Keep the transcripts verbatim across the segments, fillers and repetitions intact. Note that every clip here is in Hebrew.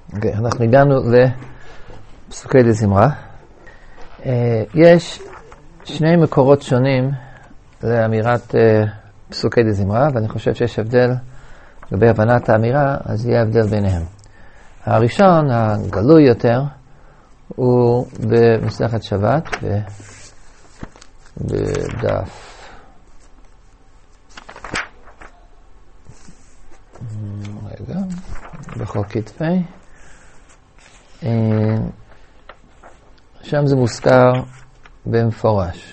Okay, אנחנו הגענו לפסוקי דזמרה. Uh, יש שני מקורות שונים לאמירת uh, פסוקי דזמרה, ואני חושב שיש הבדל לגבי הבנת האמירה, אז יהיה הבדל ביניהם. הראשון, הגלוי יותר, הוא במסכת שבת, ב... בדף רגע, בכל כתפי. שם זה מוזכר במפורש.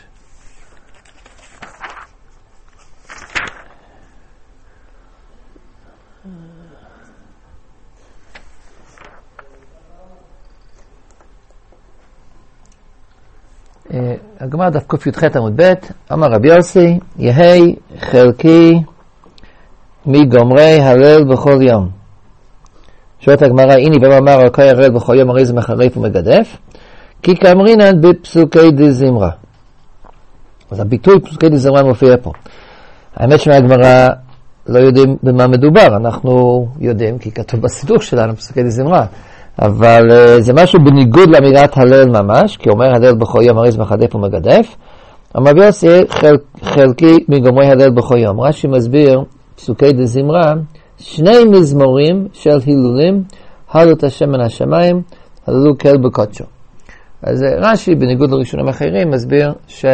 הגמרא דף ק"ח עמוד ב', אמר רבי יוסי, יהי חלקי מגומרי הלל בכל יום. שואלת הגמרא, הנה במה אמר אלוקי הלל בכל יום, הרי זה מחרף ומגדף, כי כאמרינן בפסוקי דזמרה. אז הביטוי פסוקי דזמרה מופיע פה. האמת שמהגמרא לא יודעים במה מדובר, אנחנו יודעים כי כתוב בסידור שלנו פסוקי דזמרה, אבל uh, זה משהו בניגוד לאמירת הלל ממש, כי אומר הלל בכל יום, הרי זה מחרף ומגדף. אמר רבי יוסי, חל, חלקי מגומרי הלל בכל יום. רש"י מסביר פסוקי דזמרה, שני מזמורים של הילולים, הללו את השם מן השמיים, הללו כל בקודשו. אז רש"י, בניגוד לראשונים אחרים, מסביר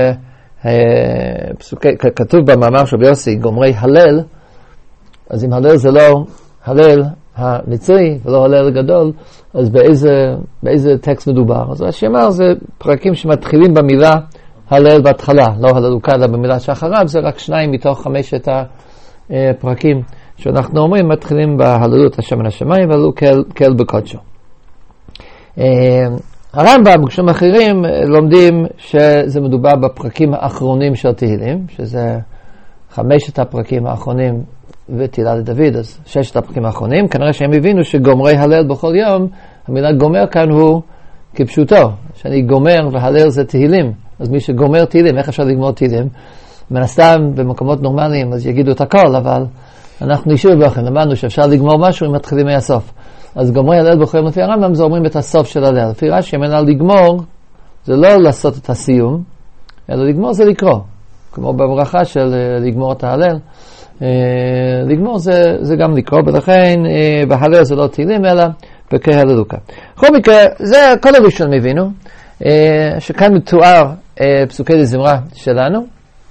שכתוב במאמר של רבי יוסי, גומרי הלל, אז אם הלל זה לא הלל המצרי ולא הלל גדול, אז באיזה, באיזה טקסט מדובר? אז רש"י אמר, זה פרקים שמתחילים במילה הלל בהתחלה, לא הללוקה, אלא במילה שאחריו, זה רק שניים מתוך חמשת הפרקים שאנחנו אומרים, מתחילים בהללו את השם מן השמיים והללו כל בקודשו. הרמב"ם, בראשונים אחרים, לומדים שזה מדובר בפרקים האחרונים של תהילים, שזה חמשת הפרקים האחרונים ותהילה לדוד, אז ששת הפרקים האחרונים. כנראה שהם הבינו שגומרי הלל בכל יום, המילה גומר כאן הוא כפשוטו, שאני גומר והלל זה תהילים, אז מי שגומר תהילים, איך אפשר לגמור תהילים? מן הסתם במקומות נורמליים אז יגידו את הכל, אבל אנחנו נשאיר בכם, למדנו שאפשר לגמור משהו אם מתחילים מהסוף. אז גומרי הלל בכל יום לפי הרמב"ם זה אומרים את הסוף של הלל. לפי רש"י, המילה לגמור זה לא לעשות את הסיום, אלא לגמור זה לקרוא, כמו בברכה של לגמור את ההלל. לגמור זה, זה גם לקרוא, ולכן בהלל זה לא תהילים אלא פרקי הללוקה. בכל מקרה, זה כל הראשון מבינו, שכאן מתואר פסוקי דזמרה שלנו,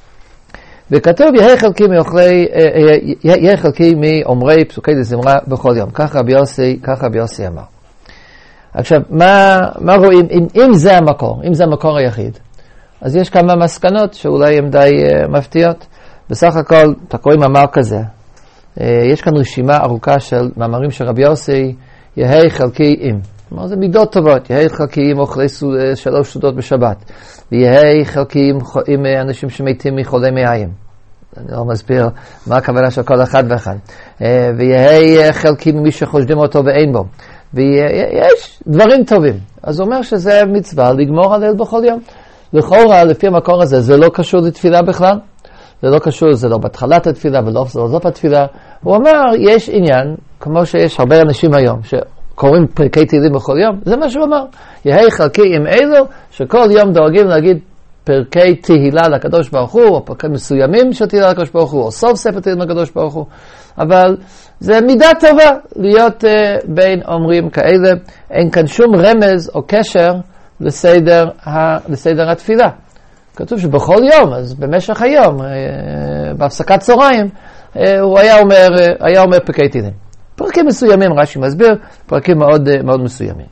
וכתוב יהי חלקי מאוכלי, יהי חלקי מאומרי פסוקי דזמרה בכל יום. כך רבי יוסי, כך רבי יוסי אמר. עכשיו, מה, מה רואים? אם, אם זה המקור, אם זה המקור היחיד, אז יש כמה מסקנות שאולי הן די uh, מפתיעות. בסך הכל, אתה קורא מאמר כזה. Uh, יש כאן רשימה ארוכה של מאמרים של רבי יוסי, יהי חלקי עם. כלומר, זה מידות טובות. יהי חלקי עם אוכלי סוד, שלוש סעודות בשבת. ויהי חלקי עם, עם אנשים שמתים מחולי מעיים. אני לא מסביר מה הכוונה של כל אחד ואחד. Uh, ויהי חלקי ממי שחושדים אותו ואין בו. ויש דברים טובים. אז הוא אומר שזה מצווה לגמור הלל בכל יום. לכאורה, לפי המקור הזה, זה לא קשור לתפילה בכלל. זה לא קשור, זה לא בהתחלת התפילה ולא בסוף התפילה. הוא אומר, יש עניין, כמו שיש הרבה אנשים היום, שקוראים פרקי תהילים בכל יום, זה מה שהוא אמר. יהי חלקי עם אלו, שכל יום דואגים להגיד פרקי תהילה לקדוש ברוך הוא, או פרקים מסוימים של תהילה לקדוש ברוך הוא, או סוף ספר תהילים לקדוש ברוך הוא. אבל זה מידה טובה להיות uh, בין אומרים כאלה. אין כאן שום רמז או קשר לסדר, ה, לסדר התפילה. כתוב שבכל יום, אז במשך היום, בהפסקת צהריים, הוא היה אומר, היה אומר פרקי תהילים. פרקים מסוימים, רש"י מסביר, פרקים מאוד, מאוד מסוימים.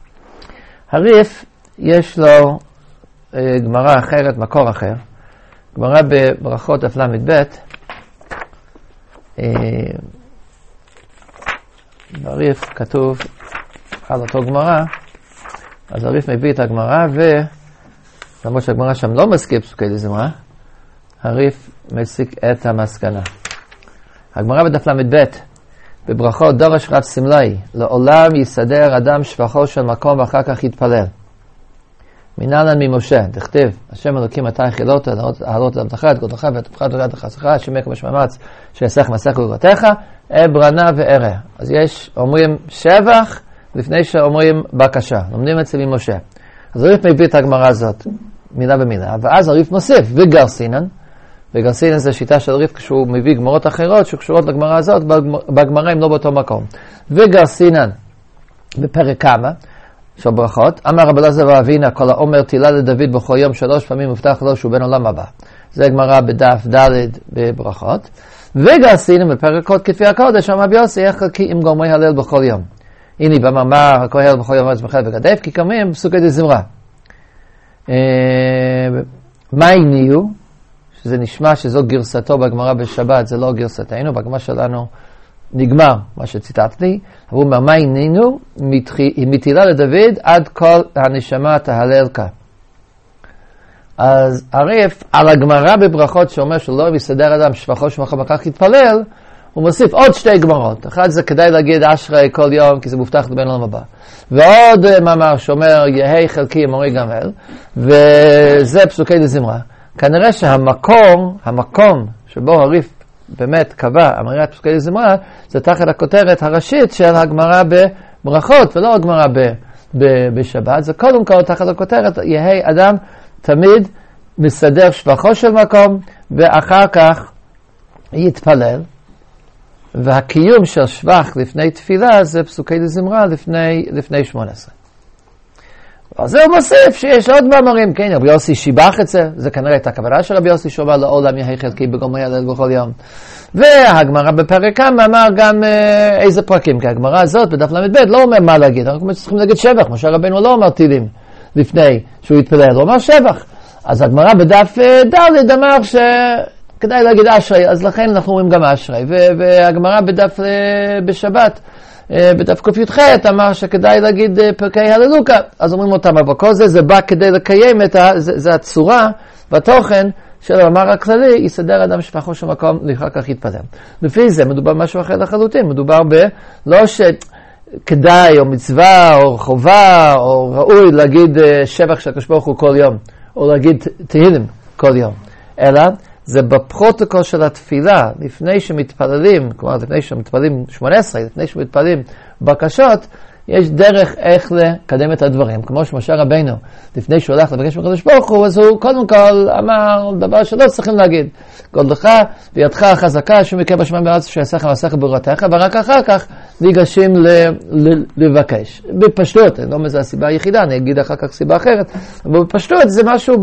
הריף, יש לו גמרא אחרת, מקור אחר. גמרא בברכות דף למד ב', בריף כתוב על אותו גמרא, אז הריף מביא את הגמרא, ולמרות שהגמרא שם לא מזכיר פסוקי דזמרה, הריף מסיק את המסקנה. הגמרא בדף למד ב', בברכות דורש רב סמלי, לעולם יסדר אדם שפחו של מקום ואחר כך יתפלל. מנהלן ממשה, תכתב, השם אלוקים אתה החילות, להעלות למתך, את גודלך וטובך ודולת חסך, השם יקום שמאמץ, שיסך מסך וגרותיך, אברנה וערה. אז יש, אומרים שבח לפני שאומרים בקשה. לומדים אצל ממשה. אז הריף מביא את הגמרא הזאת, מילה במילה, ואז הריף מוסיף, וגרסינן, וגרסינן זה שיטה של הריף כשהוא מביא גמרות אחרות שקשורות לגמרא הזאת, בגמרא הם לא באותו מקום. וגרסינן, בפרק כמה, של ברכות, אמר רבי אלעזר ואבינה, כל העומר תהילה לדוד בכל יום שלוש פעמים מובטח לו שהוא בן עולם הבא. זה גמרא בדף ד' בברכות. וגרסינן בפרק קוד כתבי הקודש, אמר רבי יוסי, איך חלקי עם גורמי הלל בכל יום. הנה במאמר, הכל הלל בכל יום ארץ מחל וגדף, כי קמים פסוקי דזמרה. מה הניעו? שזה נשמע שזו גרסתו בגמרא בשבת, זה לא גרסתנו, בגמרא שלנו נגמר מה שציטטתי. הוא אומר, מה הניעו? מתהילה לדוד עד כל הנשמה תהלל כה. אז הריף על הגמרא בברכות שאומר שלא יסדר אדם שבחו שמחו בכך יתפלל, הוא מוסיף עוד שתי גמרות. אחד זה כדאי להגיד אשרי כל יום, כי זה מובטח לבן עולם הבא. ועוד מאמר שאומר יהי חלקי אמורי גמל, וזה פסוקי דזמרה. כנראה שהמקום, המקום שבו הריף באמת קבע אמירת פסוקי דזמרה, זה תחת הכותרת הראשית של הגמרא בברכות, ולא הגמרא ב- ב- בשבת. זה קודם כל תחת הכותרת יהי אדם תמיד מסדר שבחו של מקום, ואחר כך יתפלל. והקיום של שבח לפני תפילה זה פסוקי דזמרה לפני, לפני שמונה עשרה. אז זה הוא מוסיף שיש עוד מאמרים, כן, רבי יוסי שיבח את זה, זה כנראה את הכוונה של רבי יוסי שאומר לעולם יהי חלקי בגורמי הלל בכל יום. והגמרא בפרק כמה אמר גם אה, איזה פרקים, כי הגמרא הזאת בדף למד ב' לא אומר מה להגיד, אנחנו צריכים להגיד שבח, משה רבנו לא אומר תהילים לפני שהוא יתפלל, הוא אומר שבח. אז הגמרא בדף ד' אמר ש... כדאי להגיד אשרי, אז לכן אנחנו אומרים גם אשרי. והגמרא בדף בשבת, בדף ק"ח, אמר שכדאי להגיד פרקי הללוקה, אז אומרים אותם, אבל כל זה, זה בא כדי לקיים את ה... זה, זה הצורה והתוכן של המאמר הכללי, יסדר אדם שבחו של מקום, לאחר כך יתפלל. לפי זה מדובר משהו אחר לחלוטין, מדובר ב... לא שכדאי, או מצווה, או חובה, או ראוי להגיד שבח של הקדוש ברוך הוא כל יום, או להגיד תהילים כל יום, אלא זה בפרוטוקול של התפילה, לפני שמתפללים, כלומר לפני שמתפללים שמונה עשרה, לפני שמתפללים בקשות, יש דרך איך לקדם את הדברים. כמו שמשה רבנו, לפני שהוא הולך לבקש מקדוש ברוך הוא, אז הוא קודם כל אמר דבר שלא צריכים להגיד. גודלך וידך החזקה, שמכה בשמיים בארץ שיעשך ועשך ברותיך, ורק אחר כך ניגשים ל- ל- לבקש. בפשטות, אני לא אומר, זו הסיבה היחידה, אני אגיד אחר כך סיבה אחרת, אבל בפשטות זה משהו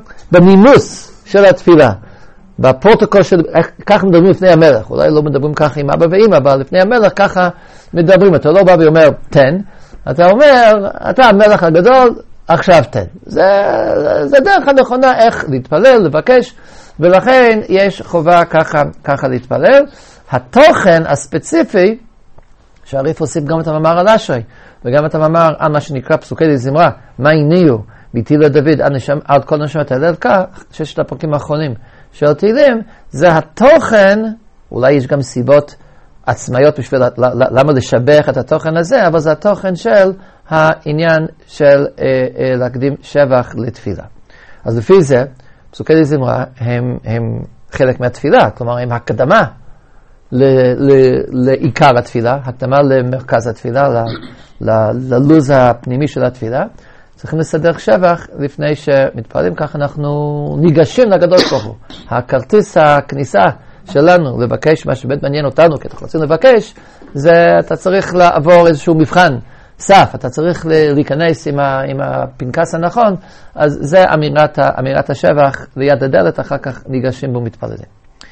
בנימוס של התפילה. בפרוטוקול של, כך מדברים לפני המלך, אולי לא מדברים ככה עם אבא ואמא, אבל לפני המלך ככה מדברים, אתה לא בא ואומר תן, אתה אומר, אתה המלך הגדול, עכשיו תן. זה, זה דרך הנכונה איך להתפלל, לבקש, ולכן יש חובה ככה, ככה להתפלל. התוכן הספציפי, שהריף הוסיף גם את המאמר על אשרי, וגם את המאמר על מה שנקרא פסוקי דזמרה, מה הניעו, מתהילה דוד עד, נשם, עד כל נשמת הלל כה, ששת הפרקים האחרונים של תהילים, זה התוכן, אולי יש גם סיבות עצמאיות בשביל למה לשבח את התוכן הזה, אבל זה התוכן של העניין של אה, אה, להקדים שבח לתפילה. אז לפי זה, פסוקי דזמרה הם, הם חלק מהתפילה, כלומר הם הקדמה ל, ל, לעיקר התפילה, הקדמה למרכז התפילה, ל, ל, ללוז הפנימי של התפילה. צריכים לסדר שבח לפני שמתפעלים, כך אנחנו ניגשים לגדול ברוך הוא. הכרטיס הכניסה שלנו לבקש מה שבאמת מעניין אותנו, כי אנחנו רוצים לבקש, זה אתה צריך לעבור איזשהו מבחן סף, אתה צריך להיכנס עם, ה, עם הפנקס הנכון, אז זה אמירת, אמירת השבח ליד הדלת, אחר כך ניגשים בו מתפללים.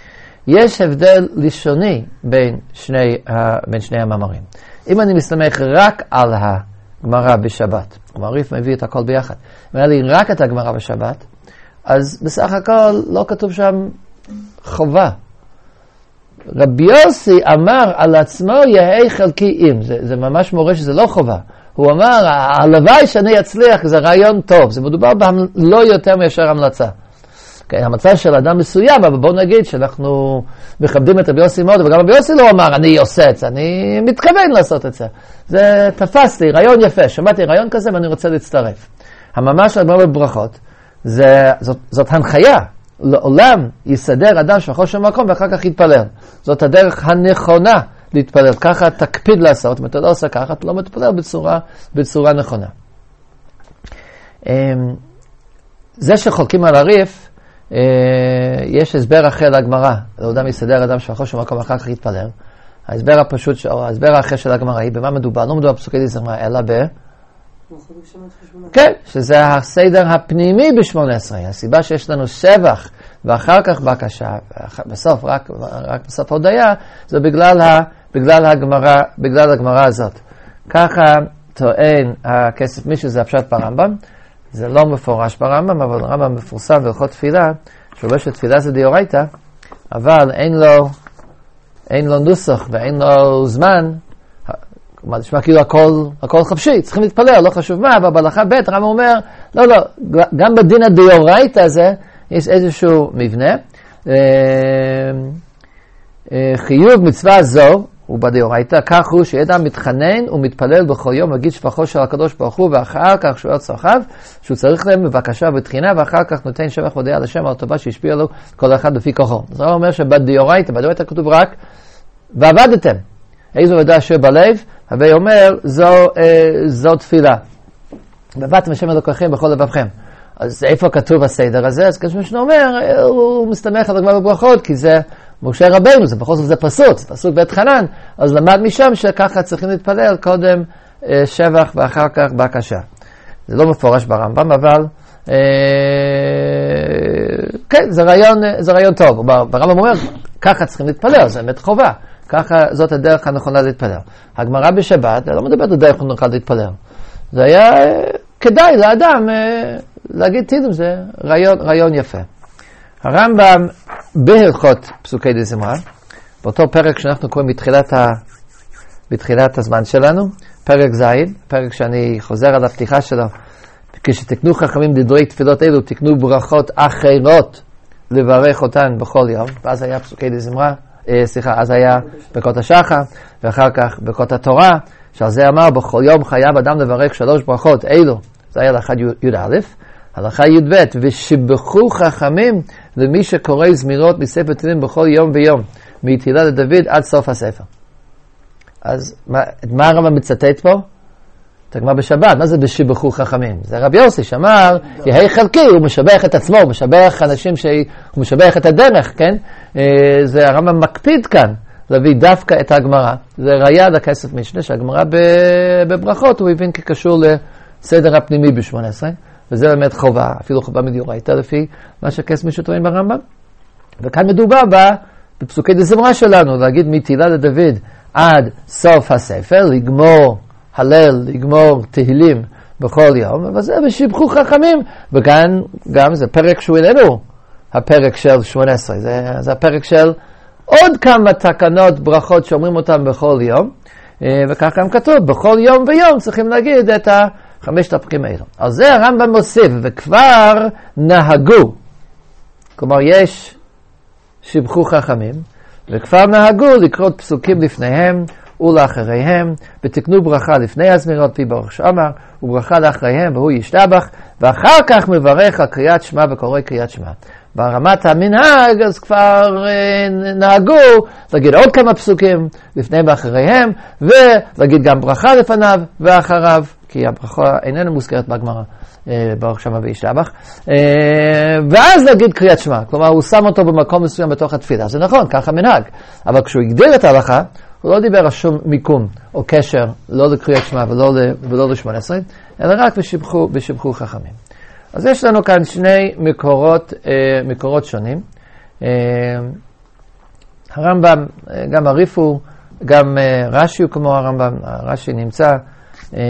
יש הבדל לישוני בין שני, בין שני המאמרים. אם אני מסתמך רק על הגמרא בשבת, כלומר ריף מביא את הכל ביחד, אם היה לי רק את הגמרא בשבת, אז בסך הכל לא כתוב שם חובה. רבי יוסי אמר על עצמו יהי חלקי אם, זה, זה ממש מורה שזה לא חובה. הוא אמר, הלוואי שאני אצליח, זה רעיון טוב, זה מדובר לא יותר מאשר המלצה. כן, המצב של אדם מסוים, אבל בואו נגיד שאנחנו מכבדים את רבי יוסי מאוד, וגם רבי יוסי לא אמר, אני עושה את זה, אני מתכוון לעשות את זה. זה תפס לי, רעיון יפה, שמעתי רעיון כזה ואני רוצה להצטרף. הממש של הגמרא בברכות, זה, זאת, זאת הנחיה, לעולם יסדר אדם שבחו של מקום ואחר כך יתפלל. זאת הדרך הנכונה להתפלל, ככה תקפיד לעשות, אם אתה לא עושה ככה, אתה לא מתפלל בצורה, בצורה נכונה. זה שחולקים על הריף, יש הסבר אחר לגמרא, לא אדם יסדר אדם שפחו שמקום אחר כך יתפלל. ההסבר הפשוט, או ההסבר האחר של הגמרא היא, במה מדובר? לא מדובר בפסוקי דזמרה, אלא ב... כן, שזה הסדר הפנימי ב-שמונה עשרה. הסיבה שיש לנו שבח ואחר כך בקשה, בסוף, רק, רק בסוף הודיה, זה בגלל, ה, בגלל הגמרא, בגלל הגמרא הזאת. ככה טוען הכסף מישהו, זה הפשט ברמב"ם. זה לא מפורש ברמב"ם, אבל הרמב"ם מפורסם בהלכות תפילה, שאומר שתפילה זה דאורייתא, אבל אין לו, אין לו נוסח ואין לו זמן, כלומר, נשמע כאילו הכל, הכל חפשי, צריכים להתפלל, לא חשוב מה, אבל בהלכה ב' הרמב"ם אומר, לא, לא, גם בדין הדאורייתא הזה, יש איזשהו מבנה, חיוב מצווה זו, הוא בדאורייתא, כך הוא שאדם מתחנן ומתפלל בכל יום, מגיד שפחו של הקדוש ברוך הוא, ואחר כך שואל צרכיו, שהוא צריך להם בבקשה ובתחינה, ואחר כך נותן שבח ודעה לשם על טובה שהשפיע לו כל אחד לפי כוחו. אז הוא אומר שבדאורייתא, בדאורייתא כתוב רק, ועבדתם. איזו ודעה שבלב, הווי אומר, זו, אה, זו תפילה. ועבדתם השם אלוקיכם בכל לבבכם. אז איפה כתוב הסדר הזה? אז כשמשנה אומר, הוא מסתמך על הגמרא בברכות, כי זה משה רבינו, זה בכל זאת זה פסוק, זה פסוק בית חנן, אז למד משם שככה צריכים להתפלל קודם אה, שבח ואחר כך בקשה. זה לא מפורש ברמב"ם, אבל אה, כן, זה רעיון, זה רעיון טוב. ברמב"ם אומר, ככה צריכים להתפלל, זה באמת חובה. ככה זאת הדרך הנכונה להתפלל. הגמרא בשבת, לא מדברת על דרך הנכונה להתפלל. זה היה אה, כדאי לאדם אה, להגיד תהילים, זה רעיון, רעיון יפה. הרמב"ם בהלכות פסוקי דזמרה, באותו פרק שאנחנו קוראים בתחילת, ה... בתחילת הזמן שלנו, פרק ז', פרק שאני חוזר על הפתיחה שלו, כשתקנו חכמים דברי תפילות אלו, תקנו ברכות אחרות לברך אותן בכל יום, ואז היה פסוקי דזמרה, אה, סליחה, אז היה ברכות השחר, ואחר כך ברכות התורה, שעל זה אמר, בכל יום חייב אדם לברך שלוש ברכות אלו, זה היה לאחד י"א, הלכה י"ב, ושיבחו חכמים למי שקורא זמירות מספר תהילים בכל יום ויום, מתהילה לדוד עד סוף הספר. אז מה, מה הרמב"ם מצטט פה? את הגמרא בשבת, מה זה בשיבחו חכמים? זה רבי יוסי שאמר, יהי חלקי, הוא משבח את עצמו, הוא משבח אנשים, ש... הוא משבח את הדרך, כן? זה הרמב"ם מקפיד כאן, להביא דווקא את הגמרא. זה ראיה לכסף משנה, שהגמרא בברכות הוא הבין כקשור לסדר הפנימי ב-שמונה עשרה. וזה באמת חובה, אפילו חובה מדאורייתא לפי מה שכסף מישהו טוען ברמב"ם. וכאן מדובר בה, בפסוקי דזמרה שלנו, להגיד מתהילה לדוד עד סוף הספר, לגמור הלל, לגמור תהילים בכל יום, וזה ושיבחו חכמים. וכאן גם זה פרק שהוא איננו הפרק של שמונה עשרה, זה, זה הפרק של עוד כמה תקנות ברכות שאומרים אותם בכל יום, וכך גם כתוב, בכל יום ויום צריכים להגיד את ה... חמשת הפרקים האלו. על זה הרמב"ם מוסיף, וכבר נהגו, כלומר יש שיבחו חכמים, וכבר נהגו לקרוא פסוקים לפניהם ולאחריהם, ותקנו ברכה לפני הזמירות, פי ברוך שאמר, וברכה לאחריהם, והוא ישתבח, ואחר כך מברך על קריאת שמע וקורא קריאת שמע. ברמת המנהג, אז כבר אה, נהגו להגיד עוד כמה פסוקים לפניהם ואחריהם, ולהגיד גם ברכה לפניו ואחריו, כי הברכה איננה מוזכרת בגמרא, אה, ברוך שמה וישתבח, אה, ואז להגיד קריאת שמע, כלומר הוא שם אותו במקום מסוים בתוך התפילה, זה נכון, ככה מנהג, אבל כשהוא הגדיר את ההלכה, הוא לא דיבר על שום מיקום או קשר, לא לקריאת שמע ולא, ולא לשמונה עשרה, אלא רק בשיבחו, בשיבחו חכמים. אז יש לנו כאן שני מקורות, אה, מקורות שונים. אה, הרמב"ם, גם הריפו, גם אה, רש"י הוא כמו הרמב"ם, רש"י נמצא אה,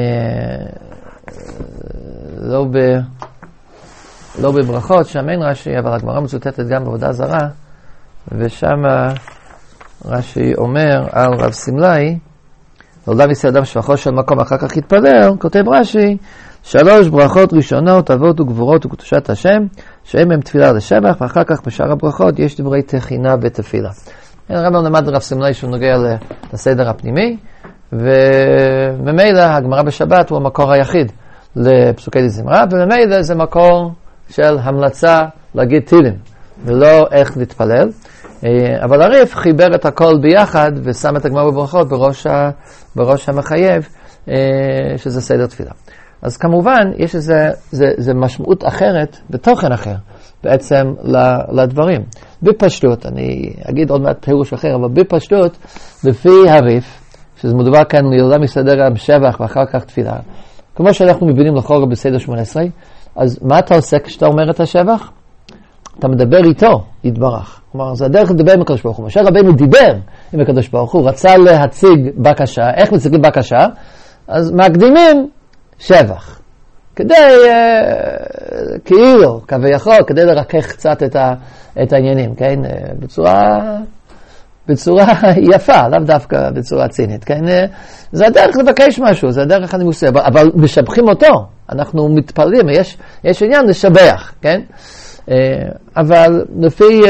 לא, ב, לא בברכות, שם אין רש"י, אבל הגמרא מצוטטת גם בעבודה זרה, ושם רש"י אומר על רב סמלאי, נולדה ישראל אדם שפחו של מקום אחר כך התפלל, כותב רש"י, שלוש ברכות ראשונות, אבות וגבורות וקדושת השם, שהם הם תפילה לשבח, ואחר כך בשאר הברכות יש דברי תחינה ותפילה. הרמב"ם למד רב סמלאי שהוא נוגע לסדר הפנימי, וממילא הגמרא בשבת הוא המקור היחיד לפסוקי דזמרה, וממילא זה מקור של המלצה להגיד תהילים, ולא איך להתפלל. אבל הריף חיבר את הכל ביחד ושם את הגמרא בברכות בראש, ה, בראש המחייב, שזה סדר תפילה. אז כמובן יש איזה, זה, זה משמעות אחרת ותוכן אחר בעצם לדברים. בפשטות, אני אגיד עוד מעט פירוש אחר, אבל בפשטות, לפי הריף, שזה מדובר כאן לילדה מסדר שבח ואחר כך תפילה, כמו שאנחנו מבינים לחורא בסדר שמונה עשרה, אז מה אתה עושה כשאתה אומר את השבח? אתה מדבר איתו, יתברך. כלומר, זה הדרך לדבר עם הקדוש ברוך הוא. משה רבנו דיבר עם הקדוש ברוך הוא, רצה להציג בקשה. איך מציגים בקשה? אז מקדימים שבח. כדי, אה, כאילו, כביכול, כדי לרכך קצת את, ה, את העניינים, כן? בצורה, בצורה יפה, לאו דווקא בצורה צינית, כן? זה הדרך לבקש משהו, זה הדרך אני מוסר, אבל משבחים אותו. אנחנו מתפללים, יש, יש עניין לשבח, כן? אבל לפי,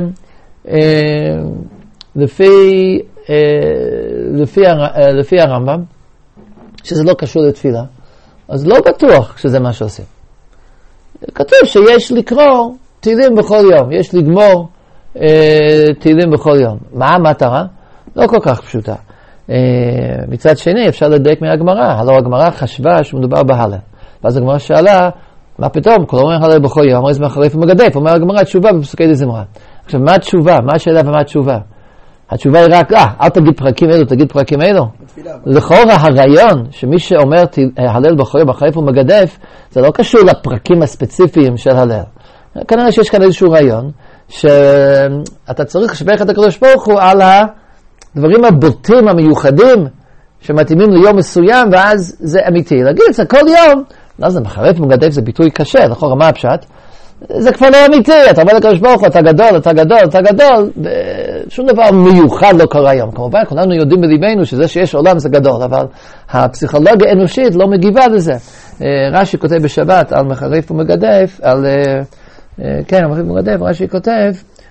לפי, לפי, לפי הרמב"ם, שזה לא קשור לתפילה, אז לא בטוח שזה מה שעושים. כתוב שיש לקרוא תהילים בכל יום, יש לגמור תהילים בכל יום. מה המטרה? לא כל כך פשוטה. מצד שני, אפשר לדייק מהגמרא, הלא הגמרא חשבה שמדובר בהלל. ואז הגמרא שאלה, מה פתאום? כל אומר הלל בכל יום, הרי זה מחריף ומגדף. אומר הגמרא, תשובה בפסוקי דזמרה. עכשיו, מה התשובה? מה השאלה ומה התשובה? התשובה היא רק, אה, אל תגיד פרקים אלו, תגיד פרקים אלו. לכאורה הרעיון שמי שאומר הלל בכל יום, מחריף ומגדף, זה לא קשור לפרקים הספציפיים של הלל. כנראה שיש כאן איזשהו רעיון, שאתה צריך לשבח את הקדוש ברוך הוא על הדברים הבוטים, המיוחדים, שמתאימים ליום מסוים, ואז זה אמיתי. להגיד את זה כל יום, לא, זה מחרף ומגדף, זה ביטוי קשה, לכאורה מה הפשט? זה כבר לא אמיתי, אתה אומר לקדוש ברוך הוא, אתה גדול, אתה גדול, אתה גדול, שום דבר מיוחד לא קורה היום. כמובן, כולנו יודעים בליבנו שזה שיש עולם זה גדול, אבל הפסיכולוגיה האנושית לא מגיבה לזה. רש"י כותב בשבת על מחרף ומגדף, על, כן, מחרף ומגדף, רש"י כותב,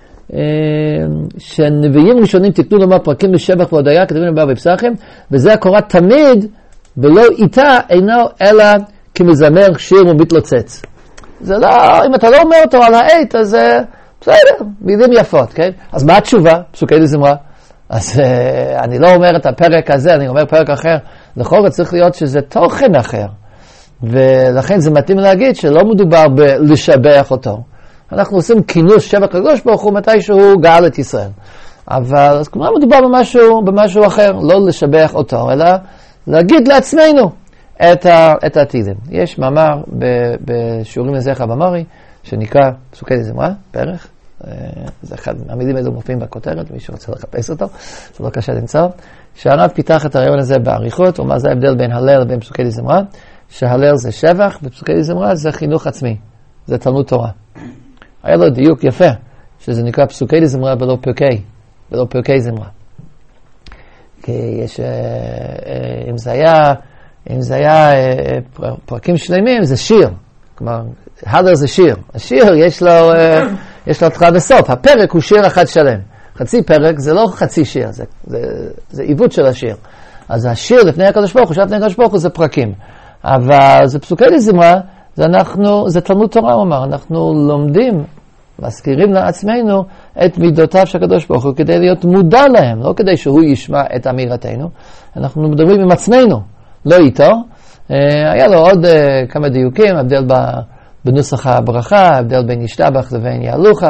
שנביאים ראשונים תיתנו לומר פרקים בשבח והודיה, כתבים לבא בפסחים, וזה הקורה תמיד, ולא איתה אינו אלא כמזמר שיר ומתלוצץ. זה לא, אם אתה לא אומר אותו על העט, אז בסדר, מילים יפות, כן? אז מה התשובה? פסוקי דזמרה. אז uh, אני לא אומר את הפרק הזה, אני אומר פרק אחר. לכאורה צריך להיות שזה תוכן אחר. ולכן זה מתאים להגיד שלא מדובר בלשבח אותו. אנחנו עושים כינוס שבח לקדוש ברוך הוא מתי שהוא גאל את ישראל. אבל אז כלומר מדובר במשהו, במשהו אחר, לא לשבח אותו, אלא להגיד לעצמנו את, ה, את התהילים. יש מאמר בשיעורים לזכר במרי, שנקרא פסוקי דזמרה, פרח. זה אחד מהמילים האלו מופיעים בכותרת, מי שרוצה לחפש אותו, זה לא קשה למצוא. שהרב פיתח את הרעיון הזה בעריכות, ומה זה ההבדל בין הלל לבין פסוקי דזמרה, שהלל זה שבח, ופסוקי דזמרה זה חינוך עצמי, זה תלמוד תורה. היה לו דיוק יפה, שזה נקרא פסוקי דזמרה ולא פרקי, ולא פרקי זמרה. כי יש, אם זה היה, אם זה היה פרקים שלמים, זה שיר. כלומר, הלל זה שיר. השיר יש לו, יש לו התחלה וסוף. הפרק הוא שיר אחד שלם. חצי פרק זה לא חצי שיר, זה, זה, זה עיוות של השיר. אז השיר לפני הקדוש ברוך הוא, לפני הקדוש ברוך הוא זה פרקים. אבל זה פסוקי דזמרה, זה אנחנו, זה תלמוד תורה, הוא אמר, אנחנו לומדים, מזכירים לעצמנו את מידותיו של הקדוש ברוך הוא כדי להיות מודע להם, לא כדי שהוא ישמע את אמירתנו. אנחנו מדברים עם עצמנו, לא איתו. היה לו עוד כמה דיוקים, הבדל בנוסח הברכה, הבדל בין ישתבח לבין יהלוכה.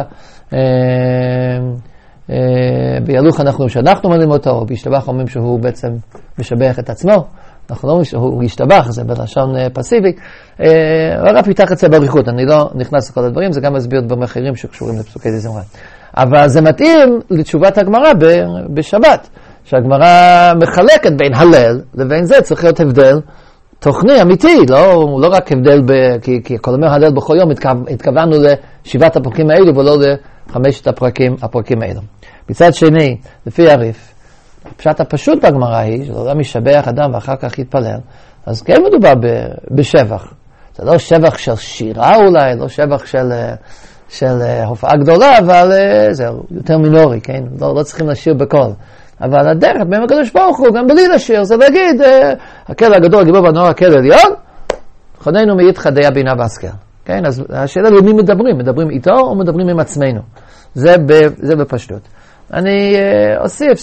ביהלוכה אנחנו אומרים שאנחנו מלאים אותו, בישתבח אומרים שהוא בעצם משבח את עצמו. אנחנו לא אומרים שהוא ישתבח, זה בלשון פסיבי. הרב פיתח את זה בעריכות, אני לא נכנס לכל הדברים, זה גם מסביר דברים אחרים שקשורים לפסוקי דזמרה. אבל זה מתאים לתשובת הגמרא בשבת, שהגמרא מחלקת בין הלל לבין זה, צריך להיות הבדל תוכני, אמיתי, לא, לא רק הבדל, ב, כי, כי כל אומר הלל בכל יום, התכו, התכוונו לשבעת הפרקים האלו ולא לחמשת הפרקים, הפרקים האלו. מצד שני, לפי הריף, הפשט הפשוט בגמרא היא, שלא גם ישבח אדם ואחר כך יתפלל, אז כן מדובר ב, בשבח. זה לא שבח של שירה אולי, לא שבח של, של הופעה גדולה, אבל זה יותר מינורי, כן? לא, לא צריכים לשיר בקול. אבל הדרך, בין הקדוש ברוך הוא, גם בלי לשיר, זה להגיד, הקהל הגדול, הגיבור והנוער, הקהל העליון, חוננו מאיתך דיה בינה והשכל. כן? אז השאלה למי מדברים? מדברים איתו או מדברים עם עצמנו? זה, ב, זה בפשטות. אני אוסיף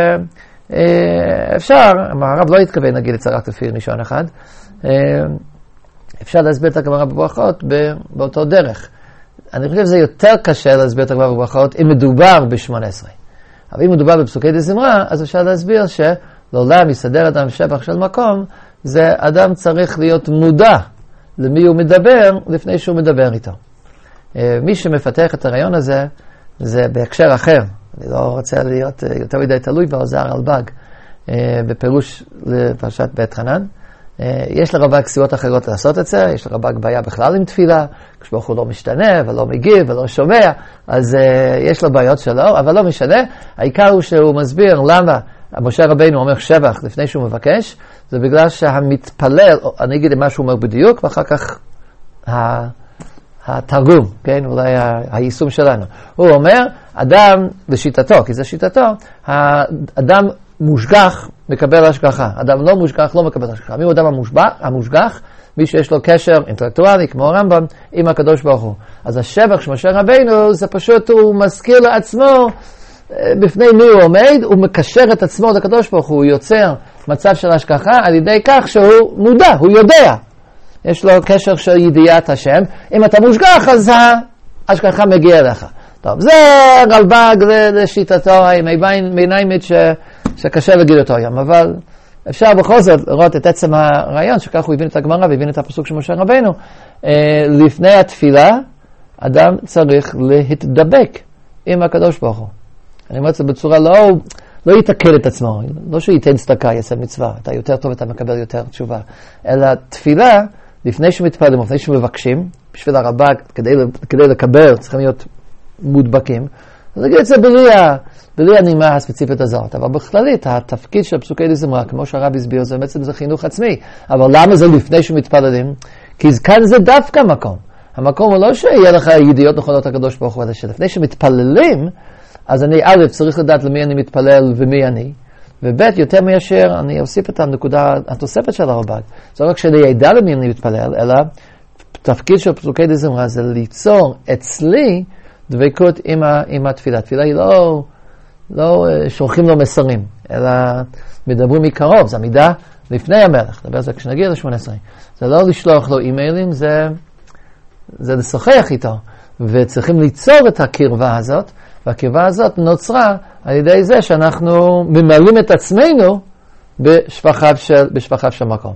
שאפשר, הרב לא התכוון נגיד את זה רק לפי ראשון אחד, אפשר להסביר את הגמרא בברכות באותו דרך. אני חושב שזה יותר קשה להסביר את הגמרא בברכות אם מדובר ב-שמונה עשרה. אבל אם מדובר בפסוקי דזמרה, אז אפשר להסביר שלעולם יסדר אדם שבח של מקום, זה אדם צריך להיות מודע למי הוא מדבר לפני שהוא מדבר איתו. מי שמפתח את הרעיון הזה, זה בהקשר אחר. אני לא רוצה להיות יותר מדי תלוי בעוזר רלב"ג בפירוש לפרשת בית חנן. יש לרלב"ג סיבות אחרות לעשות את זה, יש לרלב"ג בעיה בכלל עם תפילה, כשברוך הוא לא משתנה ולא מגיב ולא שומע, אז יש לו בעיות שלו, אבל לא משנה. העיקר הוא שהוא מסביר למה משה רבינו אומר שבח לפני שהוא מבקש, זה בגלל שהמתפלל, אני אגיד מה שהוא אומר בדיוק, ואחר כך התרגום, כן, אולי היישום שלנו. הוא אומר, אדם, בשיטתו, כי זה שיטתו, האדם מושגח מקבל השגחה. אדם לא מושגח לא מקבל השגחה. מי הוא אדם המושגח? המושגח, מי שיש לו קשר אינטלקטואלי, כמו הרמב"ם, עם הקדוש ברוך הוא. אז השבח של משה רבינו, זה פשוט, הוא מזכיר לעצמו, בפני מי הוא עומד, הוא מקשר את עצמו לקדוש ברוך הוא, הוא יוצר מצב של השגחה על ידי כך שהוא מודע, הוא יודע. יש לו קשר של ידיעת השם. אם אתה מושגח, אז ההשגחה מגיעה לך. טוב, זה רלב"ג לשיטתו העיניימית ש... שקשה להגיד אותו היום, אבל אפשר בכל זאת לראות את עצם הרעיון, שכך הוא הבין את הגמרא והבין את הפסוק של משה רבינו. לפני התפילה, אדם צריך להתדבק עם הקדוש ברוך הוא. אני אומר את זה בצורה לא, לא יתקל את עצמו, לא שהוא ייתן צדקה, יעשה מצווה, אתה יותר טוב, אתה מקבל יותר תשובה. אלא תפילה, לפני שמתפללים, לפני שמבקשים, בשביל הרלב"ג, כדי, כדי לקבל, צריכים להיות מודבקים. אז נגיד את זה בלי, בלי הנימה הספציפית הזאת. אבל בכללית, התפקיד של פסוקי דזמרה, כמו שהרב הסביר, זה בעצם זה חינוך עצמי. אבל למה זה לפני שמתפללים? כי כאן זה דווקא מקום. המקום הוא לא שיהיה לך ידיעות נכונות הקדוש ברוך הוא, אלא שלפני שמתפללים, אז אני א' צריך לדעת למי אני מתפלל ומי אני, וב' יותר מאשר אני אוסיף את הנקודה, התוספת של הרלב"ג. זה רק שאני ידע למי אני מתפלל, אלא תפקיד של פסוקי דזמרה זה ליצור אצלי דבקות עם, ה, עם התפילה. התפילה היא לא, לא שולחים לו מסרים, אלא מדברים מקרוב, זה עמידה לפני המלך. נדבר על זה כשנגיע ל-שמונה עשרה. זה לא לשלוח לו אימיילים, זה, זה לשוחח איתו. וצריכים ליצור את הקרבה הזאת, והקרבה הזאת נוצרה על ידי זה שאנחנו ממלאים את עצמנו בשפחיו של, בשפחיו של מקום.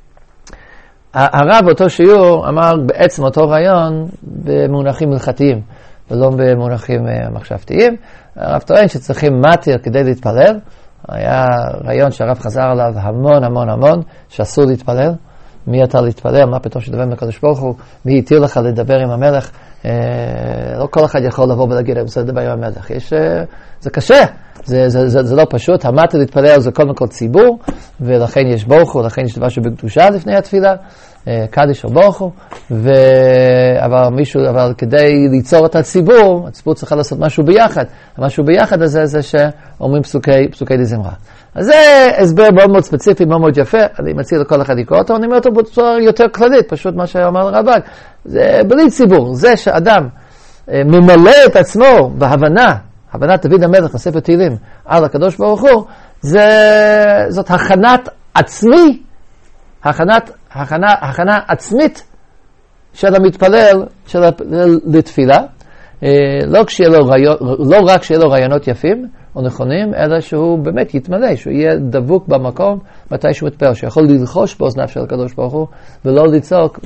הרב באותו שיעור אמר בעצם אותו רעיון במונחים הלכתיים, ולא במונחים מחשבתיים. הרב טוען שצריכים מתיר כדי להתפלל. היה רעיון שהרב חזר עליו המון המון המון, שאסור להתפלל. מי אתה להתפלל? מה פתאום שדבר עם הקדוש ברוך הוא? מי התיר לך לדבר עם המלך? לא כל אחד יכול לבוא ולהגיד, אני רוצה לדבר עם המלך. יש, זה קשה, זה, זה, זה, זה לא פשוט. המטה להתפלל זה קודם כל ציבור, ולכן יש ברוך הוא, לכן יש דבר שבקדושה לפני התפילה, קדיש או ברוך הוא, ו... אבל, מישהו, אבל כדי ליצור את הציבור, הציבור צריכה לעשות משהו ביחד. המשהו ביחד הזה זה שאומרים פסוקי, פסוקי דזמרה. אז זה הסבר מאוד מאוד ספציפי, מאוד מאוד יפה, אני מציע לכל אחד לקרוא אותו, אני אומר אותו בצורה יותר כללית, פשוט מה שאמר הרלב"ג. זה בלי ציבור, זה שאדם ממלא את עצמו בהבנה, הבנת דוד המלך בספר תהילים על הקדוש ברוך הוא, זה, זאת הכנת עצמי, הכנת, הכנה, הכנה עצמית של המתפלל של, לתפילה, לא, לו רעיון, לא רק שיהיה לו רעיונות יפים או נכונים, אלא שהוא באמת יתמלא, שהוא יהיה דבוק במקום מתי שהוא מתפלל, שיכול ללחוש באוזניו של הקדוש ברוך הוא ולא לצעוק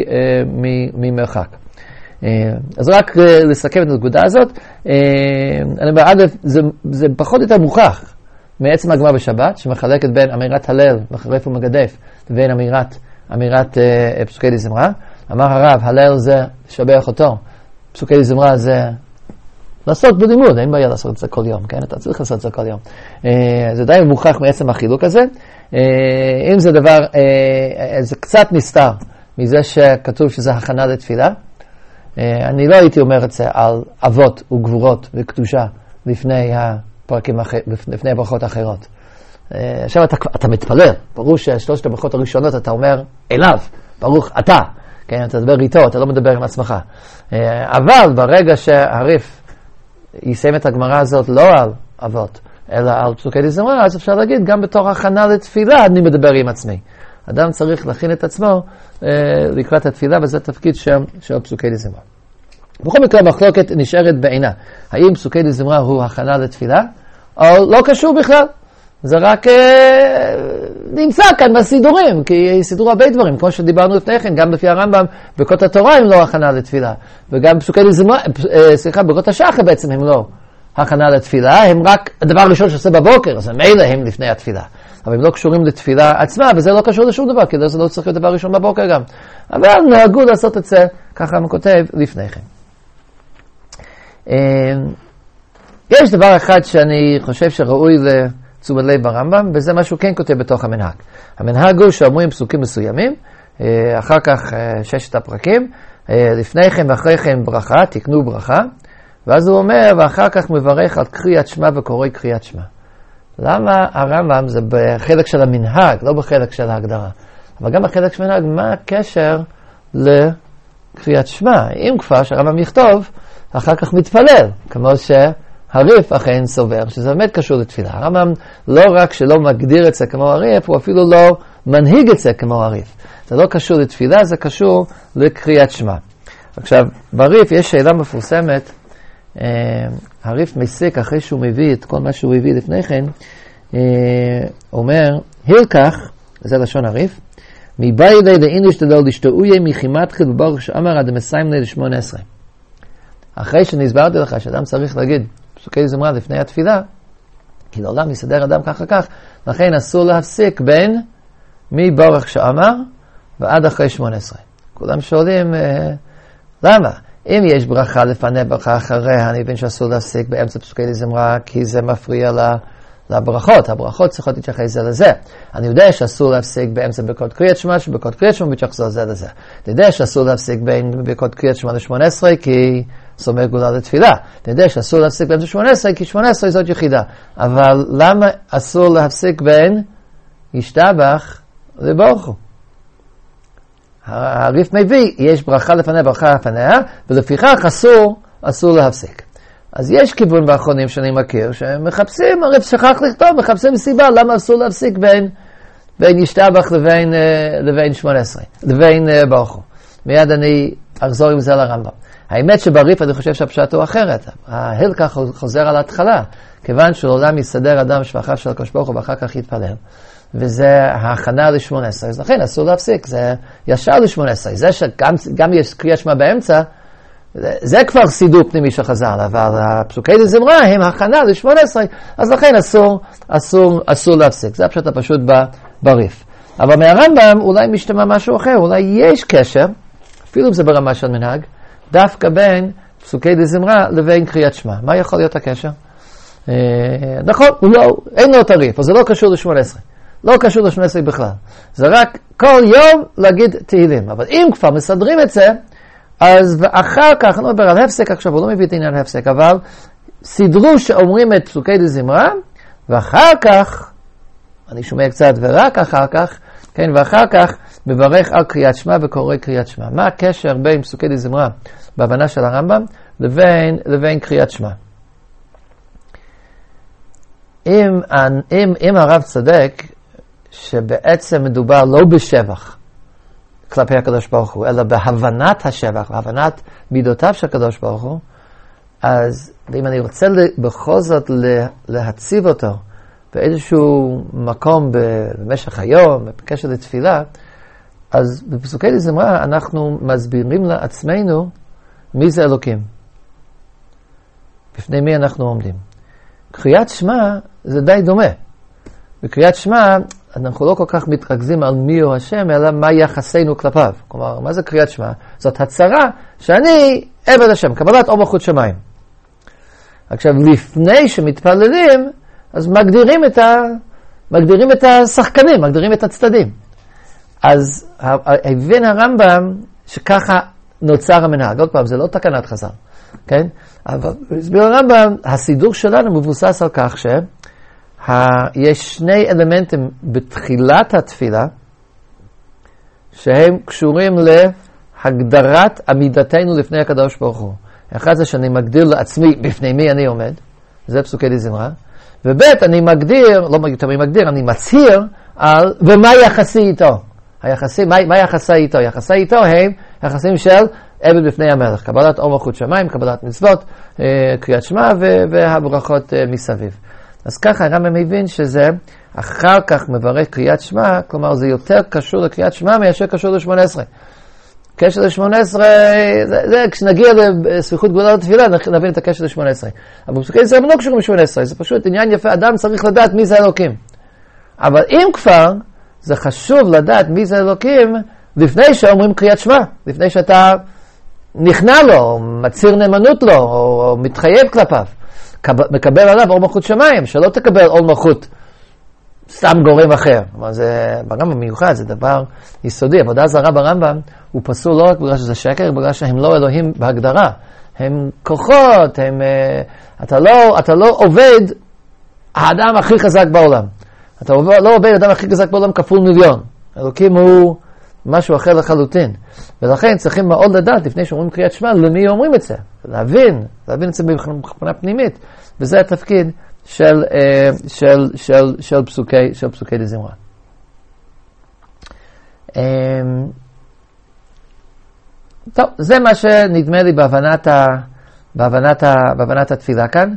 ממרחק. אז רק לסכם את הנקודה הזאת, אני אומר, א', זה, זה פחות יותר מוכח מעצם הגמרא בשבת, שמחלקת בין אמירת הלל מחרף ומגדף לבין אמירת, אמירת uh, פסוקי דזמרה. אמר הרב, הלל זה לשבח אותו, פסוקי דזמרה זה לעשות בלימוד, אין בעיה לעשות את זה כל יום, כן? אתה צריך לעשות את זה כל יום. Uh, זה די מוכח מעצם החילוק הזה. Uh, אם זה דבר, uh, זה קצת נסתר מזה שכתוב שזה הכנה לתפילה. Uh, אני לא הייתי אומר את זה על אבות וגבורות וקדושה לפני הפרקים, לפני הברכות האחרות. Uh, עכשיו אתה, אתה מתפלל, ברור ששלושת הברכות הראשונות אתה אומר אליו, ברוך אתה, כן? אתה מדבר איתו, אתה לא מדבר עם עצמך. Uh, אבל ברגע שהריף יסיים את הגמרא הזאת לא על אבות, אלא על פסוקי דזמרה, אז אפשר להגיד, גם בתור הכנה לתפילה אני מדבר עם עצמי. אדם צריך להכין את עצמו אה, לקראת התפילה, וזה תפקיד שם של פסוקי דזמרה. בכל מקרה, המחלוקת נשארת בעינה. האם פסוקי דזמרה הוא הכנה לתפילה, או לא קשור בכלל? זה רק אה, נמצא כאן בסידורים, כי סידור הרבה דברים, כמו שדיברנו לפני כן, גם לפי הרמב"ם, ברכות התורה הם לא הכנה לתפילה, וגם פסוקי דזמרה, אה, סליחה, ברכות השחר בעצם הם לא הכנה לתפילה, הם רק הדבר הראשון שעושה בבוקר, אז מילא הם לפני התפילה. אבל הם לא קשורים לתפילה עצמה, וזה לא קשור לשום דבר, כי זה לא צריך להיות דבר ראשון בבוקר גם. אבל נהגו לעשות את זה, ככה הוא כותב לפני כן. יש דבר אחד שאני חושב שראוי לתשומת לב ברמב"ם, וזה משהו כן כותב בתוך המנהג. המנהג הוא שאומרים פסוקים מסוימים, אחר כך ששת הפרקים, לפני כן ואחרי כן ברכה, תקנו ברכה, ואז הוא אומר, ואחר כך מברך על קריאת שמע וקורא קריאת שמע. למה הרמב"ם זה בחלק של המנהג, לא בחלק של ההגדרה. אבל גם בחלק של המנהג, מה הקשר לקריאת שמע? אם כבר שהרמב"ם יכתוב, אחר כך מתפלל, כמו שהריף אכן סובר, שזה באמת קשור לתפילה. הרמב"ם לא רק שלא מגדיר את זה כמו הריף, הוא אפילו לא מנהיג את זה כמו הריף. זה לא קשור לתפילה, זה קשור לקריאת שמע. עכשיו, בריף יש שאלה מפורסמת, Uh, הריף מסיק אחרי שהוא מביא את כל מה שהוא הביא לפני כן, uh, אומר, הילקח, זה לשון הריף, מבאי לי לאינש תדל דשתאויה מחימת חד וברוך שאמר עד מסיים לי לשמונה עשרה. אחרי שנסברתי לך שאדם צריך להגיד פסוקי זמרה לפני התפילה, כי לעולם יסדר אדם כך וכך, לכן אסור להפסיק בין מברך שאמר ועד אחרי שמונה עשרה. כולם שואלים, uh, למה? אם יש ברכה לפני ברכה אחריה, אני מבין שאסור להפסיק באמצע פסוקי דזמרה, כי זה מפריע לברכות. הברכות צריכות להתייחס זה לזה. אני יודע שאסור להפסיק באמצע ברכות קריאת שמע, שברכות קריאת שמע מתייחס זה לזה. אני יודע שאסור להפסיק בין ברכות קריאת שמע ל-שמונה עשרה, כי סומר גאולה לתפילה. אני יודע שאסור להפסיק באמצע שמונה עשרה, כי שמונה עשרה זאת יחידה. אבל למה אסור להפסיק בין ישתבח לברך הוא? הריף מביא, יש ברכה לפניה, ברכה לפניה, ולפיכך אסור, אסור להפסיק. אז יש כיוון באחרונים שאני מכיר, שמחפשים, הריף שכח לכתוב, מחפשים סיבה, למה אסור להפסיק בין, בין ישתבח לבין, לבין שמונה עשרה, לבין ברוך הוא. מיד אני אחזור עם זה לרמב"ם. האמת שבריף אני חושב שהפשט הוא אחרת. ההלקח חוזר על ההתחלה, כיוון שלעולם יסדר אדם שבחיו של הקדוש ברוך הוא ואחר כך יתפלל. וזה ההכנה ל-שמונה עשרה, אז לכן אסור להפסיק, זה ישר ל-שמונה עשרה. זה שגם גם יש קריאת שמע באמצע, זה, זה כבר סידור פנימי שחזר, אבל הפסוקי דזמרה הם הכנה ל-שמונה עשרה, אז לכן אסור, אסור, אסור להפסיק. זה פשוט הפשוט בריף. אבל מהרמב"ם אולי משתמע משהו אחר, אולי יש קשר, אפילו אם זה ברמה של מנהג, דווקא בין פסוקי דזמרה לבין קריאת שמע. מה יכול להיות הקשר? אה, נכון, הוא לא, אין לו את הריף, אז זה לא קשור ל-שמונה עשרה. לא קשור ל-שמונה עשרה בכלל. זה רק כל יום להגיד תהילים. אבל אם כבר מסדרים את זה, אז ואחר כך, אני מדבר על הפסק עכשיו, הוא לא מביא את עניין הפסק, אבל סידרו שאומרים את פסוקי דזמרה, ואחר כך, אני שומע קצת, ורק אחר כך, כן, ואחר כך מברך על קריאת שמע וקורא קריאת שמע. מה הקשר בין פסוקי דזמרה בהבנה של הרמב"ם לבין, לבין קריאת שמע? אם, אם, אם הרב צדק, שבעצם מדובר לא בשבח כלפי הקדוש ברוך הוא, אלא בהבנת השבח, בהבנת מידותיו של הקדוש ברוך הוא, אז אם אני רוצה בכל זאת להציב אותו באיזשהו מקום במשך היום, בקשר לתפילה, אז בפסוקי דזמרה אנחנו מסבירים לעצמנו מי זה אלוקים. בפני מי אנחנו עומדים. קריאת שמע זה די דומה. בקריאת שמע אנחנו לא כל כך מתרכזים על מי הוא השם, אלא מה יחסנו כלפיו. כלומר, מה זה קריאת שמע? זאת הצהרה שאני עבד השם, קבלת אור מלכות שמיים. עכשיו, לפני שמתפללים, אז מגדירים את, ה... מגדירים את השחקנים, מגדירים את הצדדים. אז הבין הרמב"ם שככה נוצר המנהג. עוד פעם, זה לא תקנת חז"ל, כן? אבל הסביר הרמב"ם, הסידור שלנו מבוסס על כך ש... יש שני אלמנטים בתחילת התפילה שהם קשורים להגדרת עמידתנו לפני הקדוש ברוך הוא. אחד זה שאני מגדיר לעצמי בפני מי אני עומד, זה פסוקי דזמרה, וב' אני מגדיר, לא תמיד מגדיר, אני מצהיר על, ומה יחסי איתו? היחסי, מה, מה יחסי איתו? יחסי איתו הם יחסים של עבד בפני המלך, קבלת אור מלכות שמיים, קבלת מצוות, קריאת שמע והברכות מסביב. אז ככה הרמב"ם מבין שזה אחר כך מברך קריאת שמע, כלומר זה יותר קשור לקריאת שמע מאשר קשור ל-שמונה עשרה. קשר ל-שמונה עשרה, זה, זה כשנגיע לספיחות גדולה לתפילה, נבין את הקשר ל-שמונה עשרה. אבל בפסוקי דזמרה לא קשור ל-שמונה עשרה, זה פשוט עניין יפה, אדם צריך לדעת מי זה אלוקים. אבל אם כבר, זה חשוב לדעת מי זה אלוקים, לפני שאומרים קריאת שמע, לפני שאתה נכנע לו, או מצהיר נאמנות לו, או, או מתחייב כלפיו, מקבל עליו אור מלכות שמיים, שלא תקבל אור מלכות סתם גורם אחר. זה ברמב"ם מיוחד, זה דבר יסודי. עבודה זרה ברמב"ם הוא פסול לא רק בגלל שזה שקר, בגלל שהם לא אלוהים בהגדרה. הם כוחות, הם, אתה לא, אתה לא עובד האדם הכי חזק בעולם. אתה לא עובד האדם הכי חזק בעולם כפול מיליון. אלוקים הוא משהו אחר לחלוטין. ולכן צריכים מאוד לדעת, לפני שאומרים קריאת שמע, למי אומרים את זה. להבין, להבין את זה מבחינה פנימית. וזה התפקיד של, של, של, של פסוקי, של פסוקי דזמרה. טוב, זה מה שנדמה לי בהבנת, ה, בהבנת, ה, בהבנת התפילה כאן.